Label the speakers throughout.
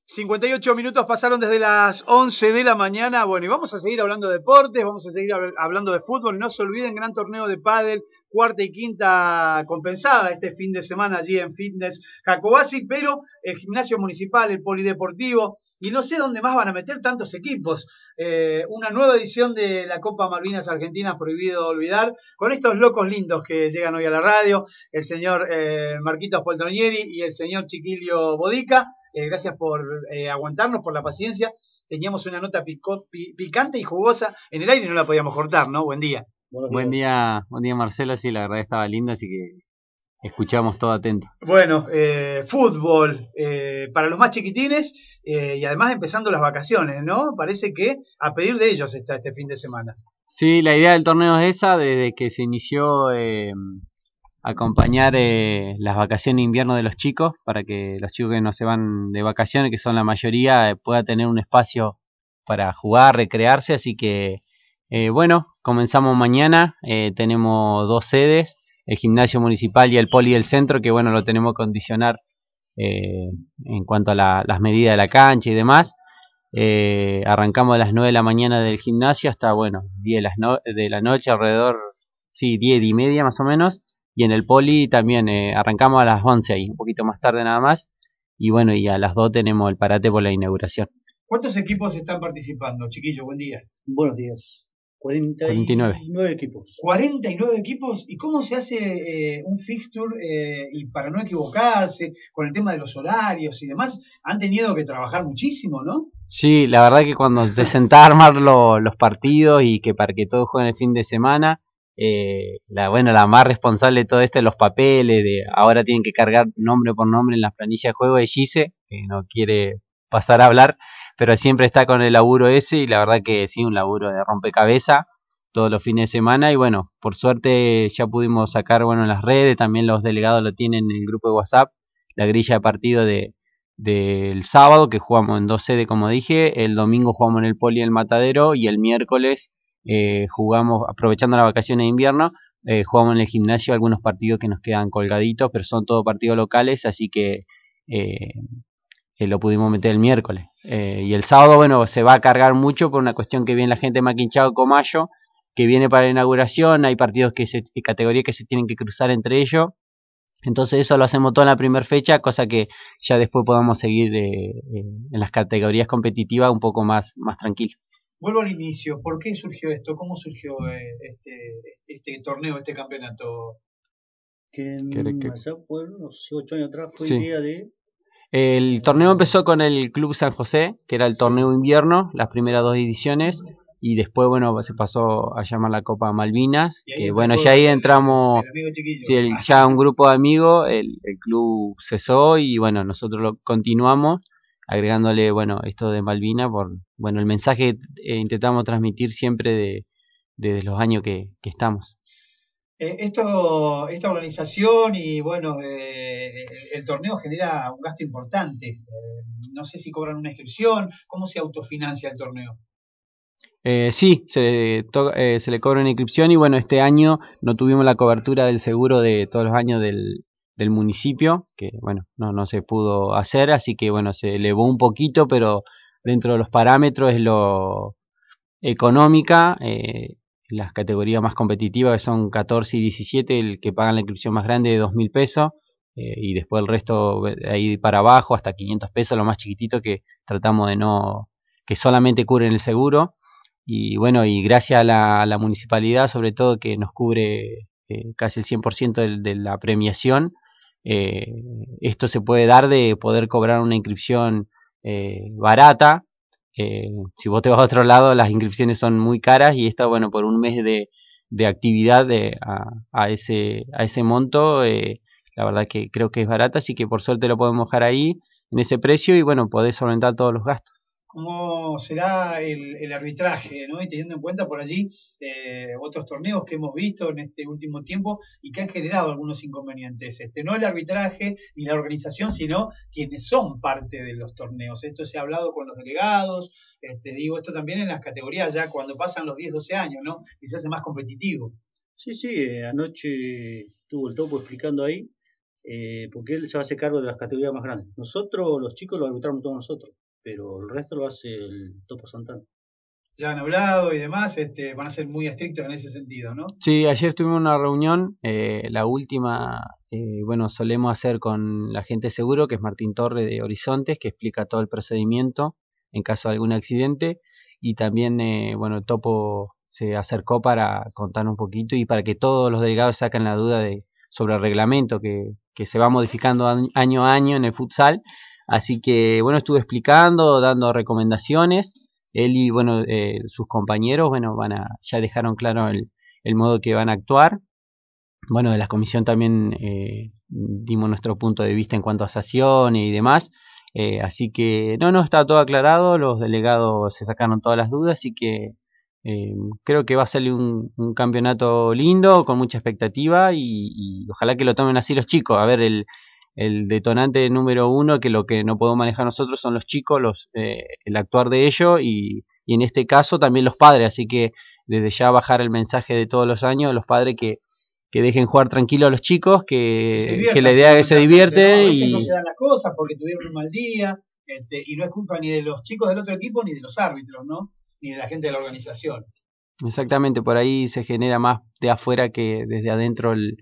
Speaker 1: 58 minutos pasaron desde las 11 de la mañana. Bueno, y vamos a seguir hablando de deportes, vamos a seguir hablando de fútbol. No se olviden, gran torneo de pádel, cuarta y quinta compensada este fin de semana allí en Fitness Jacobasi, pero el gimnasio municipal, el polideportivo, y no sé dónde más van a meter tantos equipos. Una nueva edición de la Copa Malvinas Argentinas, prohibido olvidar, con estos locos lindos que llegan hoy a la radio, el señor Marquitos Poltronieri y el señor Chiquilio Bodica. Gracias por aguantarnos, por la paciencia. Teníamos una nota picante y jugosa en el aire y no la podíamos cortar, ¿no? Buen día.
Speaker 2: Buen día Marcelo, sí, la verdad estaba lindo, así que escuchamos todo atento.
Speaker 1: Bueno, fútbol para los más chiquitines y además empezando las vacaciones, ¿no? Parece que a pedir de ellos está este fin de semana.
Speaker 2: Sí, la idea del torneo es esa, desde que se inició acompañar las vacaciones de invierno de los chicos, para que los chicos que no se van de vacaciones, que son la mayoría, pueda tener un espacio para jugar, recrearse, así que bueno, comenzamos mañana, tenemos dos sedes, el gimnasio municipal y el poli del centro, que bueno, lo tenemos que condicionar en cuanto a las medidas de la cancha y demás. Arrancamos a las 9 de la mañana del gimnasio hasta, bueno, 10 de la noche, alrededor, sí, 10 y media más o menos. Y en el poli también arrancamos a las 11 ahí, un poquito más tarde nada más. Y bueno, y a las 2 tenemos el parate por la inauguración.
Speaker 1: ¿Cuántos equipos están participando, chiquillo? Buen día.
Speaker 3: Buenos días. 49 equipos.
Speaker 1: 49 equipos. ¿Y cómo se hace un fixture? Y para no equivocarse, con el tema de los horarios y demás, han tenido que trabajar muchísimo, ¿no?
Speaker 2: Sí, la verdad que cuando te sentás a armar los partidos y que para que todos jueguen el fin de semana, la más responsable de todo esto es los papeles, ahora tienen que cargar nombre por nombre en las planillas de juego de Gise, que no quiere pasar a hablar, pero siempre está con el laburo ese y la verdad que sí, un laburo de rompecabezas todos los fines de semana y bueno, por suerte ya pudimos sacar, bueno, en las redes, también los delegados lo tienen en el grupo de WhatsApp, la grilla de partido del sábado, que jugamos en 2 sedes como dije, el domingo jugamos en el Poli del Matadero y el miércoles jugamos, aprovechando las vacaciones de invierno, jugamos en el gimnasio algunos partidos que nos quedan colgaditos, pero son todos partidos locales, así que lo pudimos meter el miércoles. Y el sábado, bueno, se va a cargar mucho por una cuestión que viene la gente de Maquinchao Comayo, que viene para la inauguración, hay partidos categorías que se tienen que cruzar entre ellos. Entonces eso lo hacemos toda en la primera fecha, cosa que ya después podamos seguir en las categorías competitivas un poco más tranquilo.
Speaker 1: Vuelvo al inicio. ¿Por qué surgió esto? ¿Cómo surgió este torneo, este campeonato?
Speaker 3: Allá por unos 8 años atrás fue idea de...
Speaker 2: El torneo empezó con el Club San José, que era el torneo invierno, las primeras 2 ediciones, y después, bueno, se pasó a llamar la Copa Malvinas, que bueno, ya ahí entramos, ya un grupo de amigos, el club cesó y bueno, nosotros lo continuamos, agregándole, bueno, esto de Malvinas, por, bueno, el mensaje intentamos transmitir siempre desde los años que estamos.
Speaker 1: Esta organización y bueno, el torneo genera un gasto importante. No sé si cobran una inscripción, ¿cómo se autofinancia el torneo?
Speaker 2: Sí, se le cobra una inscripción y bueno, este año no tuvimos la cobertura del seguro de todos los años del municipio, que bueno, no se pudo hacer, así que bueno, se elevó un poquito, pero dentro de los parámetros es lo económica, las categorías más competitivas que son 14 y 17, el que pagan la inscripción más grande de 2.000 pesos, y después el resto ahí para abajo hasta 500 pesos, lo más chiquitito que tratamos de no, que solamente cubren el seguro. Y bueno, y gracias a la municipalidad, sobre todo, que nos cubre casi el 100% de la premiación, esto se puede dar de poder cobrar una inscripción barata. Si vos te vas a otro lado, las inscripciones son muy caras y esta, bueno, por un mes de actividad a ese monto, la verdad que creo que es barata, así que por suerte lo podemos dejar ahí en ese precio y bueno, podés solventar todos los gastos.
Speaker 1: ¿Cómo será el arbitraje, ¿no? Y teniendo en cuenta por allí otros torneos que hemos visto en este último tiempo y que han generado algunos inconvenientes. No el arbitraje ni la organización, sino quienes son parte de los torneos. Esto se ha hablado con los delegados, esto también en las categorías ya cuando pasan los 10, 12 años, ¿no? Y se hace más competitivo.
Speaker 3: Sí, anoche estuvo el Topo explicando ahí porque él se va a hacer cargo de las categorías más grandes. Nosotros, los chicos, lo arbitramos todos nosotros, pero el resto lo hace el Topo Santana.
Speaker 1: Ya han hablado y demás, van a ser muy estrictos en ese sentido, ¿no?
Speaker 2: Sí, ayer tuvimos una reunión, la última, bueno, solemos hacer con la gente de seguro, que es Martín Torre de Horizontes, que explica todo el procedimiento en caso de algún accidente, y también, bueno, Topo se acercó para contar un poquito y para que todos los delegados saquen la duda sobre el reglamento que se va modificando año a año en el futsal. Así que, bueno, estuve explicando, dando recomendaciones. Él y, bueno, sus compañeros, bueno, ya dejaron claro el modo que van a actuar. Bueno, de la comisión también dimos nuestro punto de vista en cuanto a sanciones y demás. Así que, no, está todo aclarado. Los delegados se sacaron todas las dudas, así que creo que va a salir un campeonato lindo, con mucha expectativa y ojalá que lo tomen así los chicos. A ver, el detonante número uno, que lo que no podemos manejar nosotros son los chicos, el actuar de ellos y en este caso también los padres. Así que desde ya bajar el mensaje de todos los años a los padres que dejen jugar tranquilo a los chicos, que la idea es que se divierte.
Speaker 1: ¿no? A veces no se dan las cosas porque tuvieron un mal día, y no es culpa ni de los chicos del otro equipo ni de los árbitros, ¿no? Ni de la gente de la organización.
Speaker 2: Exactamente, por ahí se genera más de afuera que desde adentro el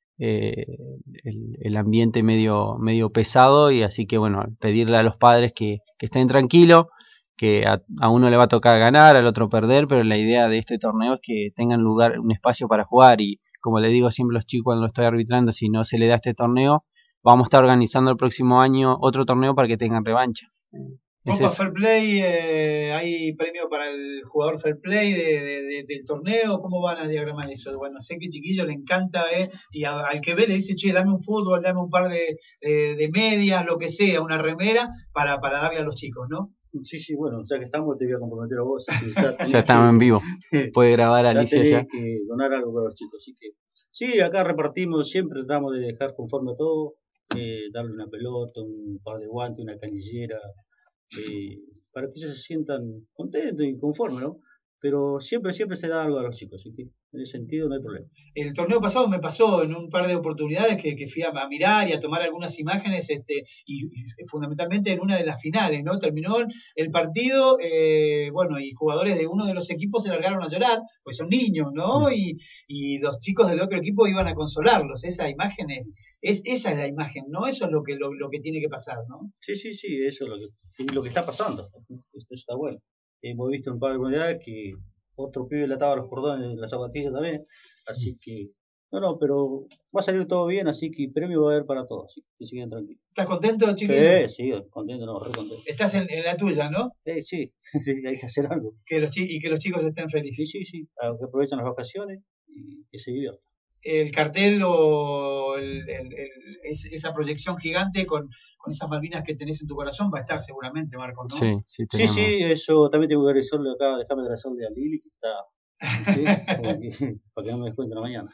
Speaker 2: ambiente medio pesado, y así que bueno, pedirle a los padres que estén tranquilos, que a uno le va a tocar ganar, al otro perder, pero la idea de este torneo es que tengan un espacio para jugar, y como le digo siempre a los chicos cuando lo estoy arbitrando, si no se le da este torneo, vamos a estar organizando el próximo año otro torneo para que tengan revancha.
Speaker 1: Copa Fair Play, ¿hay premio para el jugador Fair Play del torneo? ¿Cómo van a diagramar eso? Bueno, sé que Chiquillo le encanta, y al que ve le dice, che, dame un fútbol, dame un par de medias, lo que sea, una remera, para darle a los chicos, ¿no?
Speaker 3: Sí, bueno, ya que estamos, te voy a comprometer a vos.
Speaker 2: Ya estamos en vivo. Puede grabar Alicia ya.
Speaker 3: Que donar algo para los chicos. Así que, sí, acá repartimos, siempre tratamos de dejar conforme a todo. Darle una pelota, un par de guantes, una canillera, para que ellos se sientan contentos y conformes, ¿no? Pero siempre se da algo a los chicos, así que en ese sentido no hay problema.
Speaker 1: El torneo pasado me pasó en un par de oportunidades que fui a mirar y a tomar algunas imágenes, y fundamentalmente en una de las finales, ¿no? Terminó el partido, bueno, y jugadores de uno de los equipos se largaron a llorar, pues son niños, ¿no? Y los chicos del otro equipo iban a consolarlos. Esa imagen esa es la imagen, ¿no? Eso es lo que tiene que pasar, ¿no?
Speaker 3: Sí, eso es lo que está pasando. Esto está bueno. Hemos visto un par de oportunidades que otro pibe le ataba los cordones de la zapatilla también, así que no, pero va a salir todo bien, así que premio va a haber para todos, así que se queden tranquilos.
Speaker 1: ¿Estás contento, chiquito?
Speaker 3: Sí, contento, re contento.
Speaker 1: Estás en la tuya, ¿no?
Speaker 3: Sí, hay que hacer algo.
Speaker 1: Y que los chicos estén felices.
Speaker 3: Sí, que aprovechen las vacaciones y que se diviertan.
Speaker 1: El cartel o esa proyección gigante con esas Malvinas que tenés en tu corazón va a estar seguramente, Marcos, ¿no?
Speaker 2: Sí,
Speaker 3: eso también tengo que agradecerle acá, dejarme agradecerle a Lili, que está para que no me descuenten la mañana.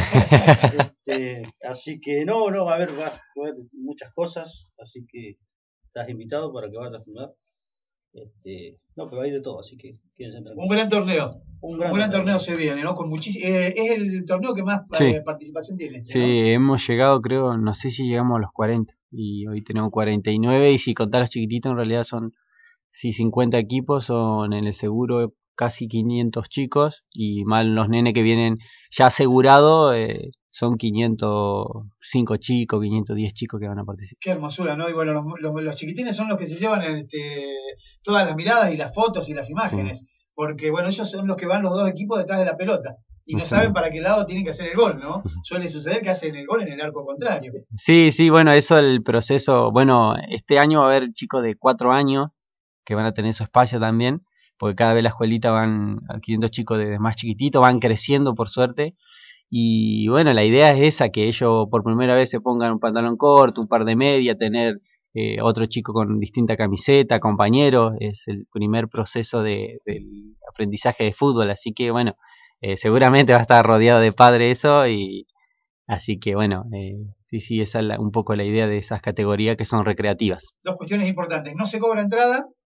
Speaker 3: Así que no, va a haber muchas cosas, así que estás invitado para que vayas a jugar. No, pero hay de todo, así que quédense tranquilos.
Speaker 1: Un gran torneo. Un gran torneo se viene, ¿no? Con es el torneo que más participación tiene.
Speaker 2: Sí, ¿no? Hemos llegado, creo, no sé si llegamos a los 40 y hoy tenemos 49, y si contás los chiquititos en realidad son 50 equipos, son en el seguro casi 500 chicos, y más los nenes que vienen ya asegurados, son 505 chicos, 510 chicos que van a participar.
Speaker 1: Qué hermosura, ¿no? Y bueno, los chiquitines son los que se llevan todas las miradas y las fotos y las imágenes, porque bueno, ellos son los que van los dos equipos detrás de la pelota y no saben para qué lado tienen que hacer el gol, ¿no? Suele suceder que hacen el gol en el arco contrario.
Speaker 2: Sí, bueno, eso el proceso. Bueno, este año va a haber chicos de 4 años que van a tener su espacio también, porque cada vez la escuelita van adquiriendo chicos desde más chiquititos, van creciendo por suerte. Y bueno, la idea es esa, que ellos por primera vez se pongan un pantalón corto, un par de medias, tener otro chico con distinta camiseta, compañeros. Es el primer proceso del aprendizaje de fútbol, así que bueno, seguramente va a estar rodeado de padres eso, y así que bueno, sí, esa es un poco la idea de esas categorías que son recreativas.
Speaker 1: Dos cuestiones importantes: no se cobra entrada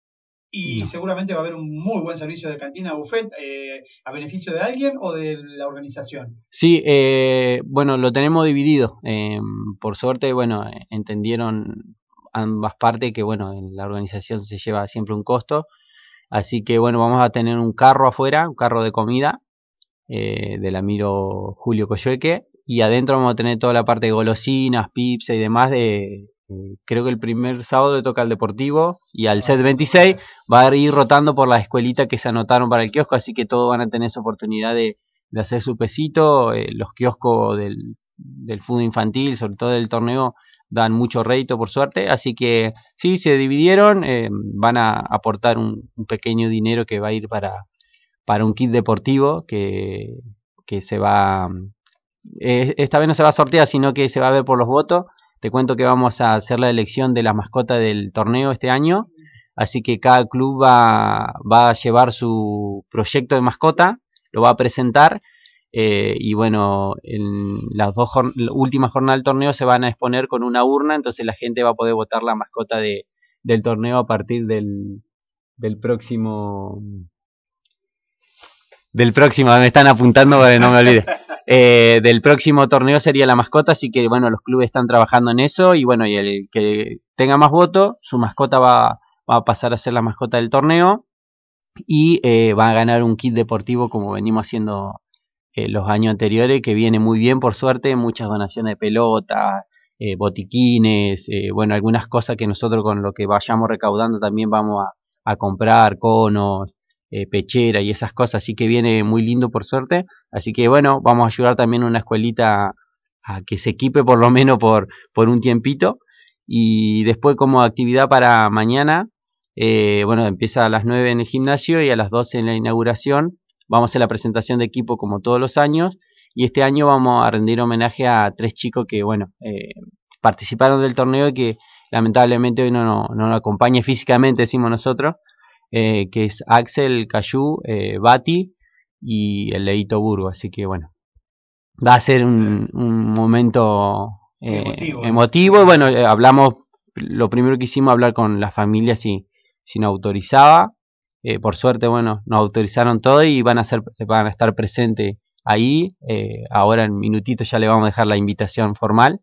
Speaker 1: Y
Speaker 2: No.
Speaker 1: seguramente va a haber un muy buen servicio de cantina, buffet, a beneficio de alguien o de la organización.
Speaker 2: Sí, bueno, lo tenemos dividido. Por suerte, bueno, entendieron ambas partes que, bueno, en la organización se lleva siempre un costo. Así que, bueno, vamos a tener un carro afuera, un carro de comida, del amigo Julio Coyueque. Y adentro vamos a tener toda la parte de golosinas, pizza y demás. Creo que el primer sábado le toca al Deportivo y al set 26 va a ir rotando por las escuelitas que se anotaron para el kiosco. Así que todos van a tener esa oportunidad de hacer su pesito. Los kioscos del fútbol infantil, sobre todo del torneo, dan mucho rédito por suerte. Así que sí, se dividieron. Van a aportar un pequeño dinero que va a ir para un kit deportivo que se va... esta vez no se va a sortear, sino que se va a ver por los votos. Te cuento que vamos a hacer la elección de la mascota del torneo este año. Así que cada club va a llevar su proyecto de mascota, lo va a presentar. Y bueno, en las últimas jornadas del torneo se van a exponer con una urna. Entonces la gente va a poder votar la mascota del torneo a partir del próximo... me están apuntando para que no me olvide. Del próximo torneo sería la mascota, así que bueno, los clubes están trabajando en eso y bueno, y el que tenga más votos, su mascota va a pasar a ser la mascota del torneo y va a ganar un kit deportivo como venimos haciendo los años anteriores, que viene muy bien por suerte, muchas donaciones de pelotas, botiquines, bueno, algunas cosas que nosotros con lo que vayamos recaudando también vamos a comprar, conos, pechera y esas cosas, así que viene muy lindo por suerte. Así que bueno, vamos a ayudar también a una escuelita a que se equipe por lo menos por un tiempito. Y después como actividad para mañana, bueno, empieza a las 9 en el gimnasio y a las 12 en la inauguración. Vamos a hacer la presentación de equipo como todos los años. Y este año vamos a rendir homenaje a 3 chicos que, bueno, participaron del torneo y que lamentablemente hoy no nos acompaña físicamente, decimos nosotros. Que es Axel, Cayú, Bati y el Leito Burgo. Así que bueno, va a ser un momento emotivo. Y bueno, hablamos, lo primero que hicimos hablar con la familia si nos autorizaba. Por suerte, bueno, nos autorizaron todo y van a estar presentes ahí. Ahora en minutitos ya le vamos a dejar la invitación formal.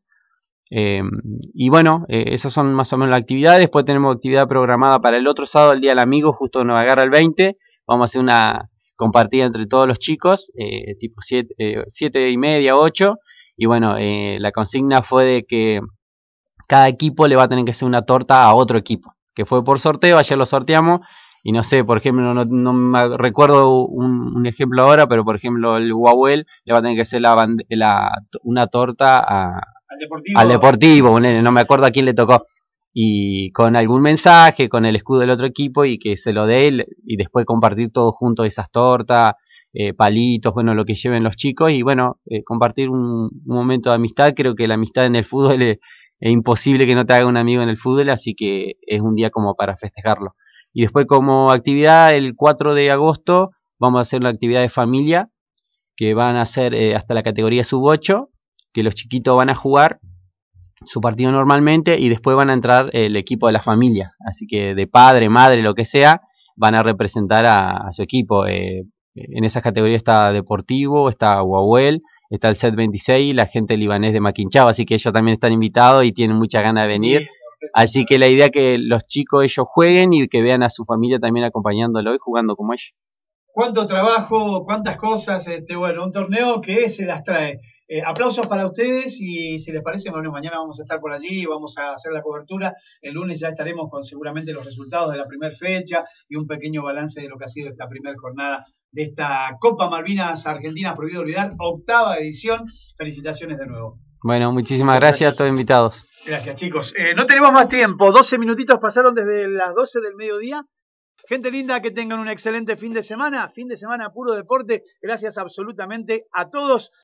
Speaker 2: Y bueno, esas son más o menos las actividades. Después tenemos actividad programada para el otro sábado, el Día del Amigo, justo nos agarra el 20. Vamos a hacer una compartida entre todos los chicos, tipo 7:30, 8. Y bueno, la consigna fue de que cada equipo le va a tener que hacer una torta a otro equipo, que fue por sorteo. Ayer lo sorteamos. Y no sé, por ejemplo, no me recuerdo un ejemplo ahora, pero por ejemplo el Huawei le va a tener que hacer una torta al Deportivo, no me acuerdo a quién le tocó, y con algún mensaje, con el escudo del otro equipo y que se lo dé y después compartir todos juntos esas tortas, palitos, bueno, lo que lleven los chicos y bueno, compartir un momento de amistad. Creo que la amistad en el fútbol es imposible que no te haga un amigo en el fútbol, así que es un día como para festejarlo. Y después como actividad, el 4 de agosto vamos a hacer una actividad de familia que van a ser hasta la categoría sub-8, que los chiquitos van a jugar su partido normalmente y después van a entrar el equipo de la familia, así que de padre, madre, lo que sea, van a representar a su equipo. En esas categorías está Deportivo, está Huawei, está el set 26 y la gente libanés de Maquinchao, así que ellos también están invitados y tienen mucha ganas de venir. Así que la idea es que los chicos ellos jueguen y que vean a su familia también acompañándolo y jugando como ellos.
Speaker 1: Cuánto trabajo, cuántas cosas, bueno, un torneo que se las trae. Aplausos para ustedes y si les parece, bueno, mañana vamos a estar por allí, vamos a hacer la cobertura. El lunes ya estaremos con seguramente los resultados de la primera fecha y un pequeño balance de lo que ha sido esta primera jornada de esta Copa Malvinas Argentina Prohibido Olvidar, 8ª edición. Felicitaciones de nuevo.
Speaker 2: Bueno, muchísimas gracias a todos invitados.
Speaker 1: Gracias, chicos. No tenemos más tiempo, 12 minutitos pasaron desde las 12 del mediodía. Gente linda, que tengan un excelente fin de semana puro deporte. Gracias absolutamente a todos.